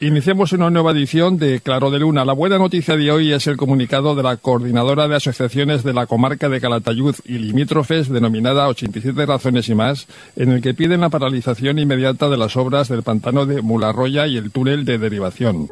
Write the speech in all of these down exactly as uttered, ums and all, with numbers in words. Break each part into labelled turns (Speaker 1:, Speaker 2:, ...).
Speaker 1: Iniciamos una nueva edición de Claro de Luna. La buena noticia de hoy es el comunicado de la Coordinadora de Asociaciones de la Comarca de Calatayud y limítrofes, denominada ochenta y siete razones y más, en el que piden la paralización inmediata de las obras del pantano de Mularroya y el túnel de derivación.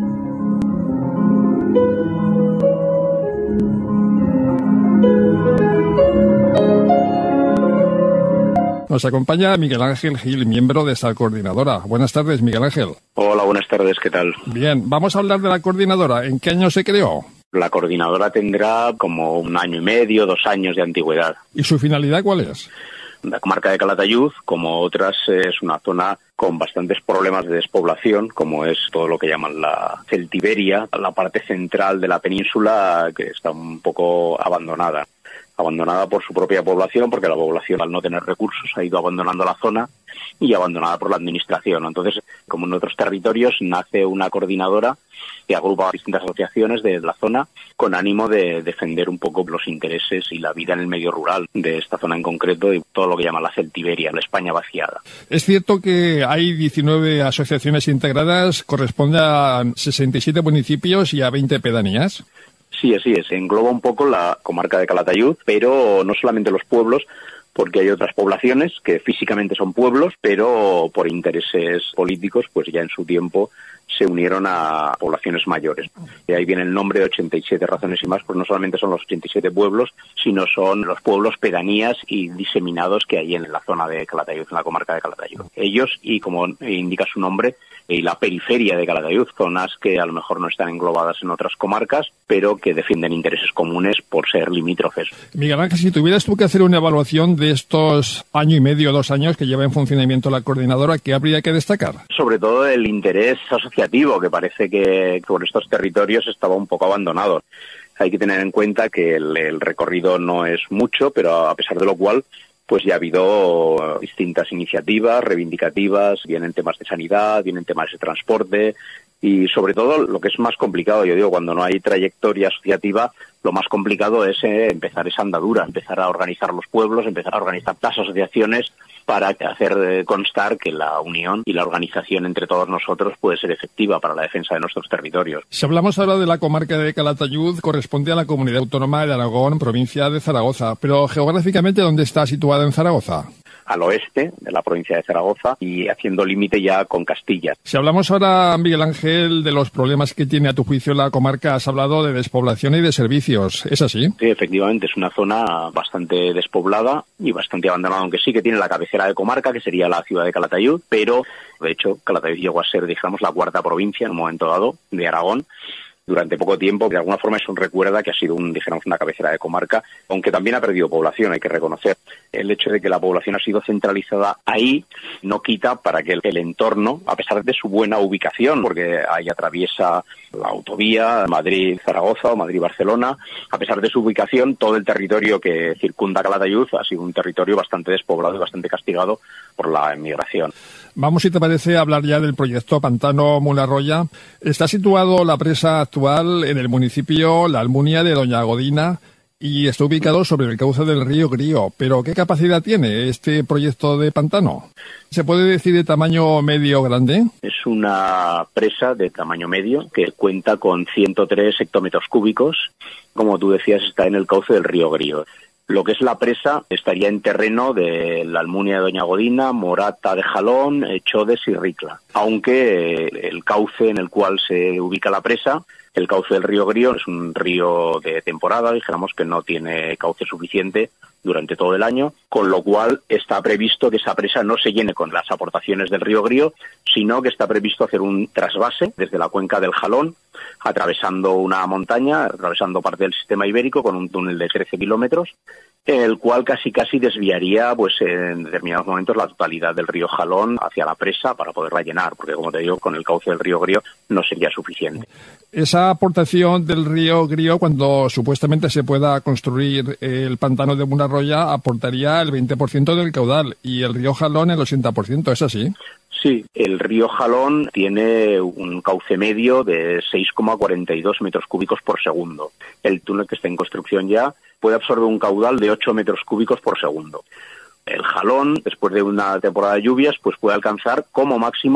Speaker 1: Nos acompaña Miguel Ángel Gil, miembro de esta coordinadora. Buenas tardes, Miguel Ángel.
Speaker 2: Hola, buenas tardes, ¿qué tal?
Speaker 1: Bien, vamos a hablar de la coordinadora. ¿En qué año se creó?
Speaker 2: La coordinadora tendrá como un año y medio, dos años de antigüedad.
Speaker 1: ¿Y su finalidad cuál es?
Speaker 2: La comarca de Calatayud, como otras, es una zona con bastantes problemas de despoblación, como es todo lo que llaman la Celtiberia, la parte central de la península, que está un poco abandonada. Abandonada por su propia población, porque la población, al no tener recursos, ha ido abandonando la zona, y abandonada por la administración. Entonces, como en otros territorios, nace una coordinadora que agrupa a distintas asociaciones de la zona con ánimo de defender un poco los intereses y la vida en el medio rural de esta zona en concreto y todo lo que llaman la Celtiberia, la España vaciada.
Speaker 1: Es cierto que hay diecinueve asociaciones integradas, corresponde a sesenta y siete municipios y a veinte pedanías.
Speaker 2: Sí, así es. Engloba un poco la comarca de Calatayud, pero no solamente los pueblos, porque hay otras poblaciones que físicamente son pueblos, pero por intereses políticos, pues ya en su tiempo se unieron a poblaciones mayores. Y ahí viene el nombre de ochenta y siete razones y más, pues no solamente son los ochenta y siete pueblos, sino son los pueblos, pedanías y diseminados que hay en la zona de Calatayud, en la comarca de Calatayud. Ellos, y como indica su nombre, y la periferia de Calatayud, zonas que a lo mejor no están englobadas en otras comarcas, pero que defienden intereses comunes por ser limítrofes.
Speaker 1: Miguel Ángel, si tuvieras tú que hacer una evaluación de estos año y medio, dos años que lleva en funcionamiento la coordinadora, ¿qué habría que destacar?
Speaker 2: Sobre todo el interés asociativo, que parece que por estos territorios estaba un poco abandonado. Hay que tener en cuenta que el, el recorrido no es mucho, pero a pesar de lo cual, pues ya ha habido distintas iniciativas reivindicativas, vienen temas de sanidad, vienen temas de transporte y sobre todo lo que es más complicado, yo digo, cuando no hay trayectoria asociativa, lo más complicado es eh, empezar esa andadura, empezar a organizar los pueblos, empezar a organizar las asociaciones para hacer eh, constar que la unión y la organización entre todos nosotros puede ser efectiva para la defensa de nuestros territorios.
Speaker 1: Si hablamos ahora de la comarca de Calatayud, corresponde a la Comunidad Autónoma de Aragón, provincia de Zaragoza, pero geográficamente, ¿dónde está situada en Zaragoza?
Speaker 2: Al oeste de la provincia de Zaragoza y haciendo límite ya con Castilla.
Speaker 1: Si hablamos ahora, Miguel Ángel, de los problemas que tiene a tu juicio la comarca, has hablado de despoblación y de servicios, ¿es así?
Speaker 2: Sí, efectivamente, es una zona bastante despoblada y bastante abandonada, aunque sí que tiene la cabecera de comarca, que sería la ciudad de Calatayud, pero de hecho Calatayud llegó a ser, digamos, la cuarta provincia en un momento dado de Aragón. Durante poco tiempo, que de alguna forma eso recuerda que ha sido un, dijéramos, una cabecera de comarca, aunque también ha perdido población, hay que reconocer. El hecho de que la población ha sido centralizada ahí no quita para que el, el entorno, a pesar de su buena ubicación, porque ahí atraviesa la autovía Madrid-Zaragoza o Madrid-Barcelona, a pesar de su ubicación, todo el territorio que circunda Calatayud ha sido un territorio bastante despoblado y bastante castigado por la emigración.
Speaker 1: Vamos, si te parece, a hablar ya del proyecto Pantano Mularroya. Está situado la presa actual en el municipio La Almunia de Doña Godina y está ubicado sobre el cauce del río Grío. Pero, ¿qué capacidad tiene este proyecto de pantano? ¿Se puede decir de tamaño medio grande?
Speaker 2: Es una presa de tamaño medio que cuenta con ciento tres hectómetros cúbicos. Como tú decías, está en el cauce del río Grío. Lo que es la presa estaría en terreno de la Almunia de Doña Godina, Morata de Jalón, Chodes y Ricla. Aunque el cauce en el cual se ubica la presa, el cauce del río Grío, es un río de temporada, dijéramos que no tiene cauce suficiente durante todo el año, con lo cual está previsto que esa presa no se llene con las aportaciones del río Grío, sino que está previsto hacer un trasvase desde la cuenca del Jalón, atravesando una montaña, atravesando parte del sistema ibérico con un túnel de trece kilómetros, el cual casi casi desviaría pues en determinados momentos la totalidad del río Jalón hacia la presa para poderla llenar, porque como te digo, con el cauce del río Grío no sería suficiente.
Speaker 1: Esa aportación del río Grío, cuando supuestamente se pueda construir el pantano de Mularroya, aportaría el veinte por ciento del caudal y el río Jalón el ochenta por ciento, ¿es así?
Speaker 2: Sí, el río Jalón tiene un cauce medio de seis coma cuarenta y dos metros cúbicos por segundo. El túnel, que está en construcción ya, puede absorber un caudal de ocho metros cúbicos por segundo. El Jalón, después de una temporada de lluvias, pues puede alcanzar como máximo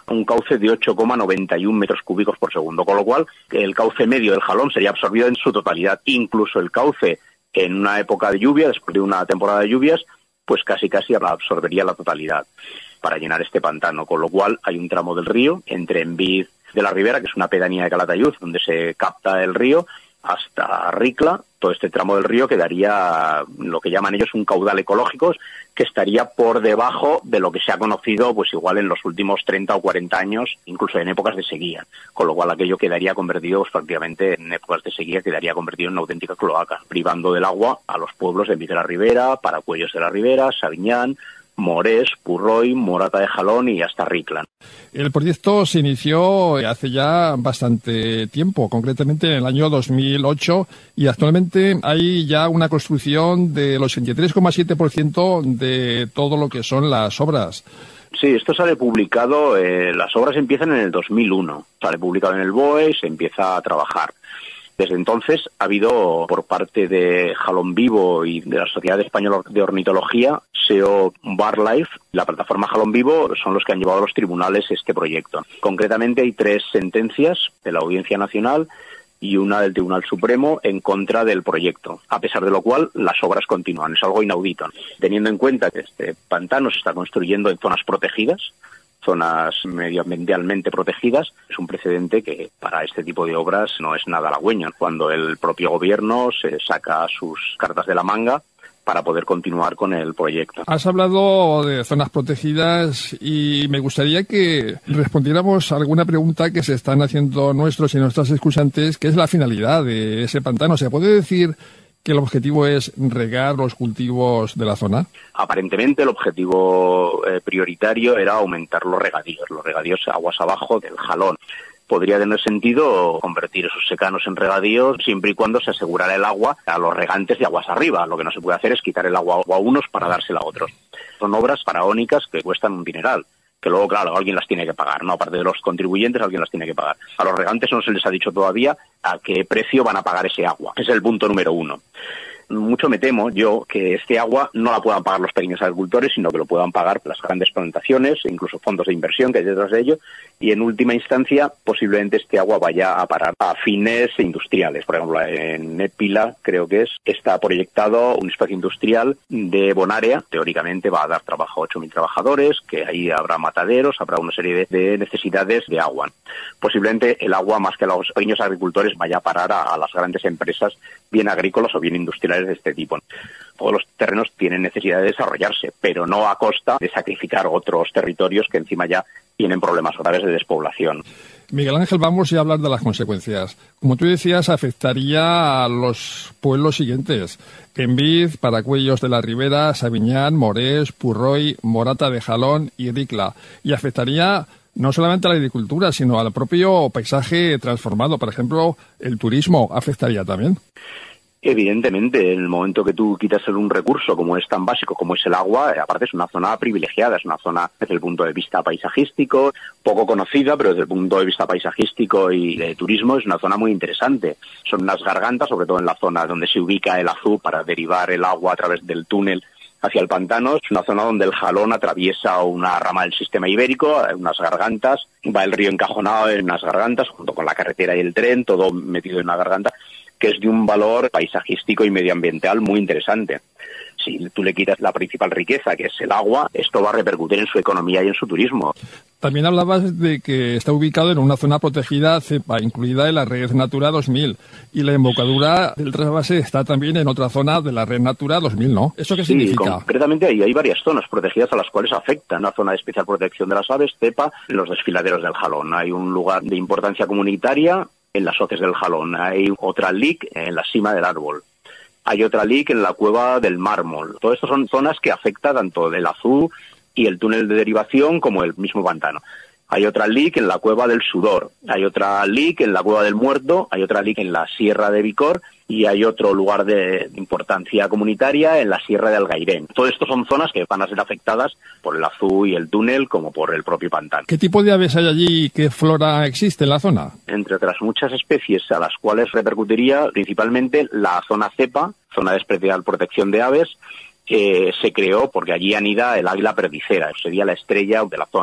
Speaker 2: un cauce de ocho coma noventa y uno metros cúbicos por segundo, con lo cual el cauce medio del Jalón sería absorbido en su totalidad. Incluso el cauce en una época de lluvia, después de una temporada de lluvias, pues casi casi absorbería la totalidad para llenar este pantano, con lo cual hay un tramo del río entre Envid de la Ribera, que es una pedanía de Calatayud, donde se capta el río, hasta Ricla. Todo este tramo del río quedaría lo que llaman ellos un caudal ecológico, que estaría por debajo de lo que se ha conocido pues igual en los últimos treinta o cuarenta años, incluso en épocas de sequía, con lo cual aquello quedaría convertido pues, prácticamente en épocas de sequía, quedaría convertido en una auténtica cloaca, privando del agua a los pueblos de Envid de la Ribera, Paracuellos de la Ribera, Sabiñán, Morés, Purroy, Morata de Jalón y hasta Ricla.
Speaker 1: El proyecto se inició hace ya bastante tiempo, concretamente en el año dos mil ocho, y actualmente hay ya una construcción del ochenta y tres coma siete por ciento de todo lo que son las obras.
Speaker 2: Sí, esto sale publicado, eh, las obras empiezan en el dos mil uno, sale publicado en el B O E y se empieza a trabajar. Desde entonces ha habido por parte de Jalón Vivo y de la Sociedad Española de Ornitología, S E O BirdLife, la plataforma Jalón Vivo, son los que han llevado a los tribunales este proyecto. Concretamente hay tres sentencias de la Audiencia Nacional y una del Tribunal Supremo en contra del proyecto, a pesar de lo cual las obras continúan. Es algo inaudito, teniendo en cuenta que este pantano se está construyendo en zonas protegidas, zonas medioambientalmente protegidas. Es un precedente que para este tipo de obras no es nada halagüeño, cuando el propio gobierno se saca sus cartas de la manga para poder continuar con el proyecto.
Speaker 1: Has hablado de zonas protegidas y me gustaría que respondiéramos a alguna pregunta que se están haciendo nuestros y nuestras escuchantes, que es la finalidad de ese pantano. ¿Se puede decir que el objetivo es regar los cultivos de la zona?
Speaker 2: Aparentemente el objetivo eh, prioritario era aumentar los regadíos, los regadíos aguas abajo del Jalón. Podría tener sentido convertir esos secanos en regadíos siempre y cuando se asegurara el agua a los regantes de aguas arriba. Lo que no se puede hacer es quitar el agua a unos para dársela a otros. Son obras faraónicas que cuestan un dineral, que luego, claro, alguien las tiene que pagar, ¿no? Aparte de los contribuyentes, alguien las tiene que pagar. A los regantes no se les ha dicho todavía a qué precio van a pagar ese agua. Ese es el punto número uno. Mucho me temo yo que este agua no la puedan pagar los pequeños agricultores, sino que lo puedan pagar las grandes plantaciones, incluso fondos de inversión que hay detrás de ello, y en última instancia posiblemente este agua vaya a parar a fines industriales. Por ejemplo, en Épila, creo que es, está proyectado un espacio industrial de Bonárea, teóricamente va a dar trabajo a ocho mil trabajadores, que ahí habrá mataderos, habrá una serie de, de necesidades de agua. Posiblemente el agua, más que a los pequeños agricultores, vaya a parar a, a las grandes empresas, bien agrícolas o bien industriales de este tipo. Todos los terrenos tienen necesidad de desarrollarse, pero no a costa de sacrificar otros territorios que encima ya tienen problemas graves de despoblación.
Speaker 1: Miguel Ángel, vamos ya a hablar de las consecuencias. Como tú decías, afectaría a los pueblos siguientes: Envid, Paracuellos de la Ribera, Sabiñán, Morés, Purroy, Morata de Jalón y Ricla. Y afectaría no solamente a la agricultura, sino al propio paisaje transformado. Por ejemplo, el turismo afectaría también.
Speaker 2: Evidentemente, en el momento que tú quitas un recurso como es tan básico como es el agua, aparte es una zona privilegiada, es una zona desde el punto de vista paisajístico, poco conocida, pero desde el punto de vista paisajístico y de turismo es una zona muy interesante. Son unas gargantas, sobre todo en la zona donde se ubica el Azú para derivar el agua a través del túnel hacia el pantano. Es una zona donde el Jalón atraviesa una rama del sistema ibérico, unas gargantas, va el río encajonado en unas gargantas, junto con la carretera y el tren, todo metido en una garganta, que es de un valor paisajístico y medioambiental muy interesante. Si tú le quitas la principal riqueza, que es el agua, esto va a repercutir en su economía y en su turismo.
Speaker 1: También hablabas de que está ubicado en una zona protegida cepa, incluida en la Red Natura dos mil, y la embocadura del trasvase está también en otra zona de la Red Natura dos mil, ¿no? ¿Eso qué significa?
Speaker 2: Sí, concretamente ahí hay varias zonas protegidas a las cuales afecta. Una zona de especial protección de las aves, cepa, en los desfiladeros del Jalón. Hay un lugar de importancia comunitaria en las hoces del Jalón. Hay otra L I C en la cima del árbol. Hay otra L I C en la cueva del Mármol. Todo esto son zonas que afectan tanto el Azú y el túnel de derivación como el mismo pantano. Hay otra L I C en la cueva del Sudor. Hay otra L I C en la cueva del Muerto. Hay otra L I C en la Sierra de Vicor. Y hay otro lugar de importancia comunitaria en la Sierra de Algairén. Todo esto son zonas que van a ser afectadas por el Azú y el túnel como por el propio pantano.
Speaker 1: ¿Qué tipo de aves hay allí y qué flora existe en la zona?
Speaker 2: Entre otras muchas especies a las cuales repercutiría principalmente la zona cepa, zona de especial protección de aves, que se creó porque allí anida el águila perdicera, sería la estrella de la zona.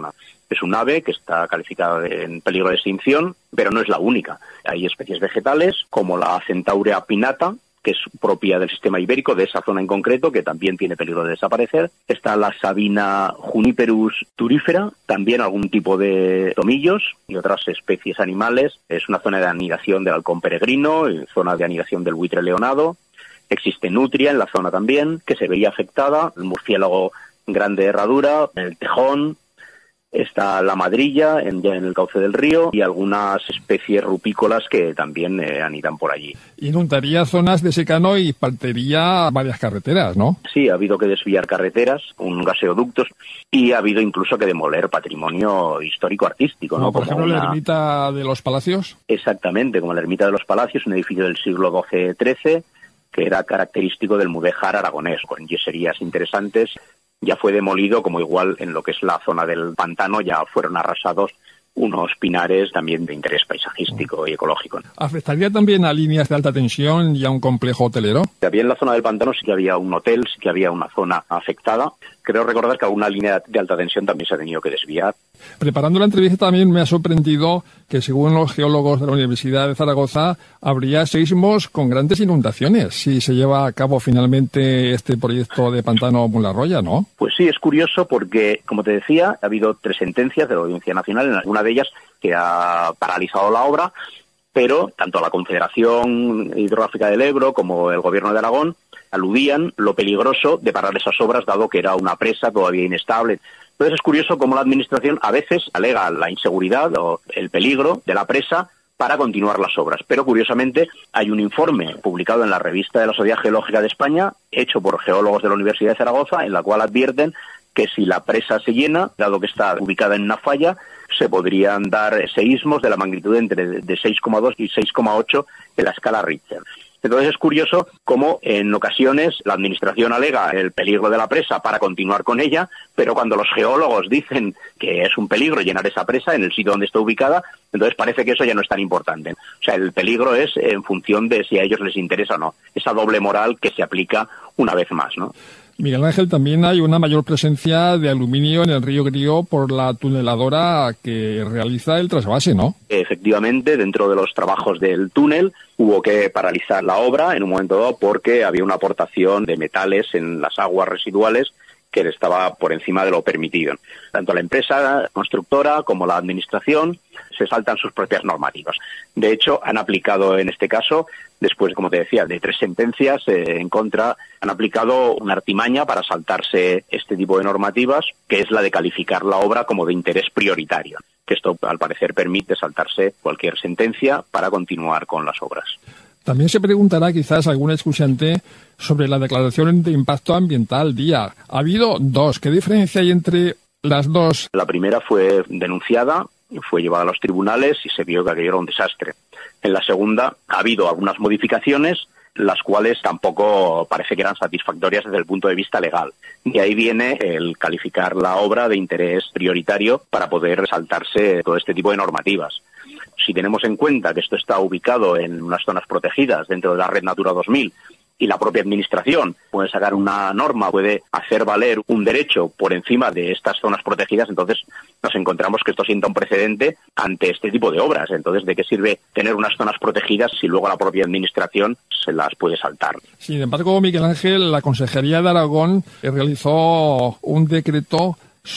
Speaker 2: Es un ave que está calificada en peligro de extinción, pero no es la única. Hay especies vegetales como la Centaurea pinnata, que es propia del sistema ibérico, de esa zona en concreto, que también tiene peligro de desaparecer. Está la Sabina juniperus turífera, también algún tipo de tomillos y otras especies animales. Es una zona de anidación del halcón peregrino, zona de anidación del buitre leonado. Existe nutria en la zona también, que se vería afectada, el murciélago grande de herradura, el tejón. Está la madrilla en, ya en el cauce del río y algunas especies rupícolas que también eh, anidan por allí.
Speaker 1: Inundaría zonas de secano y partiría varias carreteras, ¿no?
Speaker 2: Sí, ha habido que desviar carreteras, un gaseoductos y ha habido incluso que demoler patrimonio histórico-artístico, ¿no?
Speaker 1: Como por
Speaker 2: como
Speaker 1: ejemplo
Speaker 2: una...
Speaker 1: la ermita de los Palacios.
Speaker 2: Exactamente, como la ermita de los Palacios, un edificio del siglo doce trece que era característico del mudéjar aragonés, con yeserías interesantes. Ya fue demolido, como igual en lo que es la zona del pantano ya fueron arrasados unos pinares también de interés paisajístico y ecológico.
Speaker 1: ¿Afectaría también a líneas de alta tensión y a un complejo hotelero?
Speaker 2: Había en la zona del pantano sí que había un hotel, sí que había una zona afectada. Creo recordar que alguna línea de alta tensión también se ha tenido que desviar.
Speaker 1: Preparando la entrevista también me ha sorprendido que, según los geólogos de la Universidad de Zaragoza, habría seísmos con grandes inundaciones si se lleva a cabo finalmente este proyecto de Pantano Mularroya, ¿no?
Speaker 2: Pues sí, es curioso porque, como te decía, ha habido tres sentencias de la Audiencia Nacional, en alguna de ellas que ha paralizado la obra, pero tanto la Confederación Hidrográfica del Ebro como el Gobierno de Aragón aludían lo peligroso de parar esas obras, dado que era una presa todavía inestable. Entonces es curioso cómo la Administración a veces alega la inseguridad o el peligro de la presa para continuar las obras. Pero curiosamente hay un informe publicado en la revista de la Sociedad Geológica de España, hecho por geólogos de la Universidad de Zaragoza, en la cual advierten que si la presa se llena, dado que está ubicada en una falla, se podrían dar seísmos de la magnitud entre de seis coma dos y seis coma ocho en la escala Richter. Entonces es curioso cómo en ocasiones la Administración alega el peligro de la presa para continuar con ella, pero cuando los geólogos dicen que es un peligro llenar esa presa en el sitio donde está ubicada, entonces parece que eso ya no es tan importante. O sea, el peligro es en función de si a ellos les interesa o no. Esa doble moral que se aplica una vez más, ¿no?
Speaker 1: Miguel Ángel, también hay una mayor presencia de aluminio en el río Grío por la tuneladora que realiza el trasvase, ¿no?
Speaker 2: Efectivamente, dentro de los trabajos del túnel hubo que paralizar la obra en un momento dado porque había una aportación de metales en las aguas residuales que estaba por encima de lo permitido. Tanto la empresa constructora como la administración se saltan sus propias normativas. De hecho, han aplicado en este caso, después, como te decía, de tres sentencias eh, en contra, han aplicado una artimaña para saltarse este tipo de normativas, que es la de calificar la obra como de interés prioritario, que esto, al parecer, permite saltarse cualquier sentencia para continuar con las obras.
Speaker 1: También se preguntará quizás algún escuchante sobre la declaración de impacto ambiental D I A. Ha habido dos. ¿Qué diferencia hay entre las dos?
Speaker 2: La primera fue denunciada, fue llevada a los tribunales y se vio que aquello era un desastre. En la segunda ha habido algunas modificaciones, las cuales tampoco parece que eran satisfactorias desde el punto de vista legal. Y ahí viene el calificar la obra de interés prioritario para poder saltarse todo este tipo de normativas. Si tenemos en cuenta que esto está ubicado en unas zonas protegidas dentro de la Red Natura dos mil y la propia Administración puede sacar una norma, puede hacer valer un derecho por encima de estas zonas protegidas, entonces nos encontramos que esto sienta un precedente ante este tipo de obras. Entonces, ¿de qué sirve tener unas zonas protegidas si luego la propia Administración se las puede saltar?
Speaker 1: Sin embargo, Miguel Ángel, la Consejería de Aragón realizó un decreto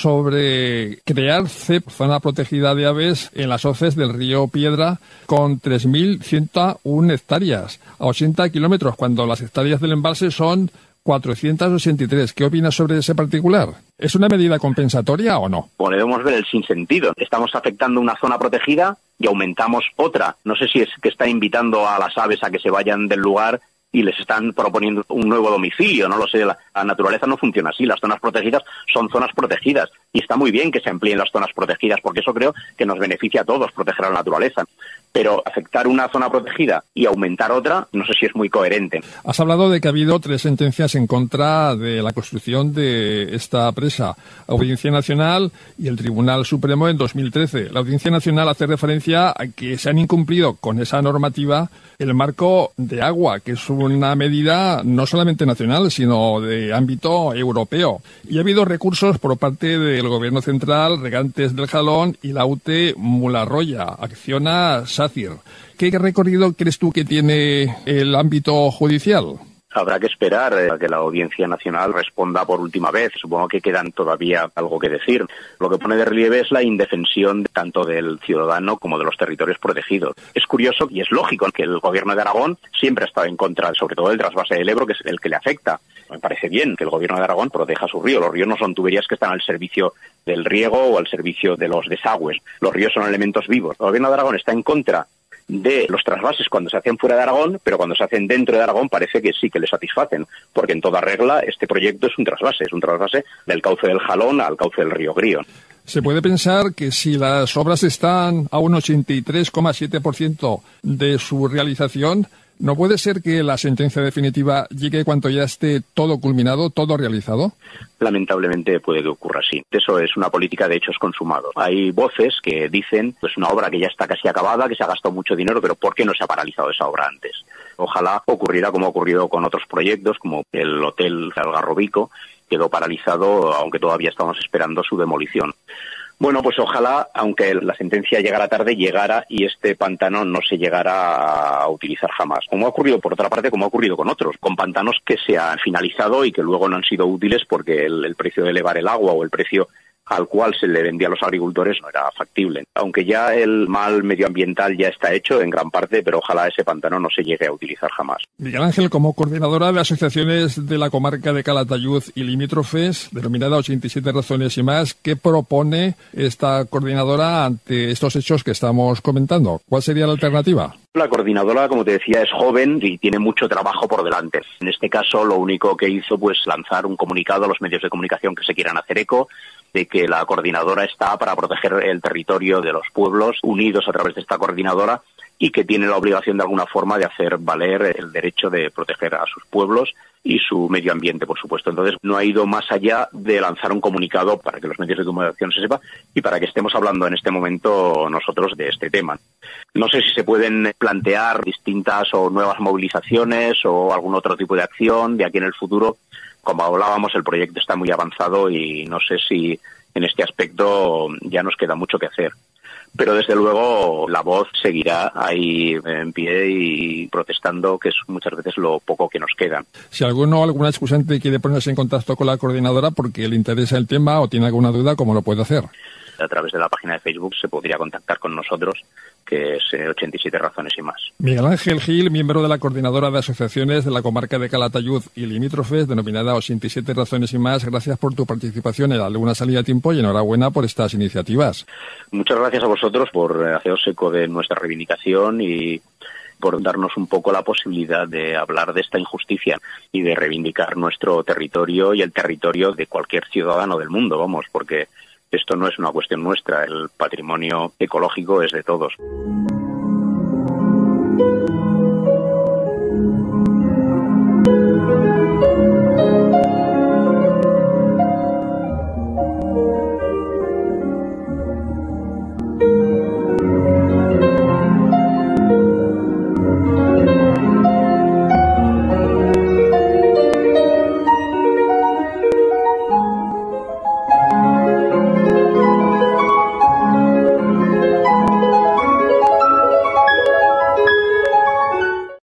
Speaker 1: sobre crear C E P, zona protegida de aves, en las hoces del río Piedra, con tres mil ciento uno hectáreas, a ochenta kilómetros, cuando las hectáreas del embalse son cuatrocientos ochenta y tres. ¿Qué opinas sobre ese particular? ¿Es una medida compensatoria o no?
Speaker 2: Podemos ver el sinsentido. Estamos afectando una zona protegida y aumentamos otra. No sé si es que está invitando a las aves a que se vayan del lugar y les están proponiendo un nuevo domicilio, no lo sé, la, la naturaleza no funciona así, las zonas protegidas son zonas protegidas y está muy bien que se amplíen las zonas protegidas porque eso creo que nos beneficia a todos, proteger a la naturaleza. Pero afectar una zona protegida y aumentar otra, no sé si es muy coherente.
Speaker 1: Has hablado de que ha habido tres sentencias en contra de la construcción de esta presa. Audiencia Nacional y el Tribunal Supremo en dos mil trece. La Audiencia Nacional hace referencia a que se han incumplido con esa normativa el marco de agua, que es una medida no solamente nacional, sino de ámbito europeo. Y ha habido recursos por parte del Gobierno Central, Regantes del Jalón y la U T E Mularroya, Acciona SACIR. ¿Qué recorrido crees tú que tiene el ámbito judicial?
Speaker 2: Habrá que esperar a que la Audiencia Nacional responda por última vez. Supongo que quedan todavía algo que decir. Lo que pone de relieve es la indefensión tanto del ciudadano como de los territorios protegidos. Es curioso y es lógico que el Gobierno de Aragón siempre ha estado en contra, sobre todo del trasvase del Ebro, que es el que le afecta. Me parece bien que el Gobierno de Aragón proteja su río. Los ríos no son tuberías que están al servicio del riego o al servicio de los desagües. Los ríos son elementos vivos. El Gobierno de Aragón está en contra de los trasvases cuando se hacen fuera de Aragón, pero cuando se hacen dentro de Aragón parece que sí que le satisfacen, porque en toda regla este proyecto es un trasvase, es un trasvase del cauce del Jalón al cauce del río Grío.
Speaker 1: Se puede pensar que si las obras están a un ochenta y tres coma siete por ciento de su realización, ¿no puede ser que la sentencia definitiva llegue cuando ya esté todo culminado, todo realizado?
Speaker 2: Lamentablemente puede que ocurra así. Eso es una política de hechos consumados. Hay voces que dicen que es una obra que ya está casi acabada, que se ha gastado mucho dinero, pero ¿por qué no se ha paralizado esa obra antes? Ojalá ocurriera como ha ocurrido con otros proyectos, como el Hotel Algarrobico, quedó paralizado, aunque todavía estamos esperando su demolición. Bueno, pues ojalá, aunque la sentencia llegara tarde, llegara y este pantano no se llegara a utilizar jamás. Como ha ocurrido, por otra parte, como ha ocurrido con otros, con pantanos que se han finalizado y que luego no han sido útiles porque el, el precio de elevar el agua o el precio al cual se le vendía a los agricultores no era factible. Aunque ya el mal medioambiental ya está hecho en gran parte, pero ojalá ese pantano no se llegue a utilizar jamás.
Speaker 1: Miguel Ángel, como coordinadora de asociaciones de la comarca de Calatayud y limítrofes, denominada ochenta y siete razones y más, ¿qué propone esta coordinadora ante estos hechos que estamos comentando? ¿Cuál sería la alternativa?
Speaker 2: La coordinadora, como te decía, es joven y tiene mucho trabajo por delante. En este caso, lo único que hizo, pues, lanzar un comunicado a los medios de comunicación que se quieran hacer eco de que la coordinadora está para proteger el territorio de los pueblos unidos a través de esta coordinadora y que tiene la obligación de alguna forma de hacer valer el derecho de proteger a sus pueblos y su medio ambiente, por supuesto. Entonces, no ha ido más allá de lanzar un comunicado para que los medios de comunicación se sepa y para que estemos hablando en este momento nosotros de este tema. No sé si se pueden plantear distintas o nuevas movilizaciones o algún otro tipo de acción de aquí en el futuro. Como hablábamos, el proyecto está muy avanzado y no sé si en este aspecto ya nos queda mucho que hacer. Pero desde luego la voz seguirá ahí en pie y protestando, que es muchas veces lo poco que nos queda.
Speaker 1: Si alguno o alguna excusante quiere ponerse en contacto con la coordinadora porque le interesa el tema o tiene alguna duda, ¿cómo lo puede hacer?
Speaker 2: A través de la página de Facebook se podría contactar con nosotros, que es ochenta y siete razones y más.
Speaker 1: Miguel Ángel Gil, miembro de la coordinadora de asociaciones de la comarca de Calatayud y limítrofes, denominada ochenta y siete razones y más. Gracias por tu participación en la Luna Salida a Tiempo y enhorabuena por estas iniciativas.
Speaker 2: Muchas gracias a vosotros por haceros eco de nuestra reivindicación y por darnos un poco la posibilidad de hablar de esta injusticia y de reivindicar nuestro territorio y el territorio de cualquier ciudadano del mundo, vamos, porque esto no es una cuestión nuestra, el patrimonio ecológico es de todos.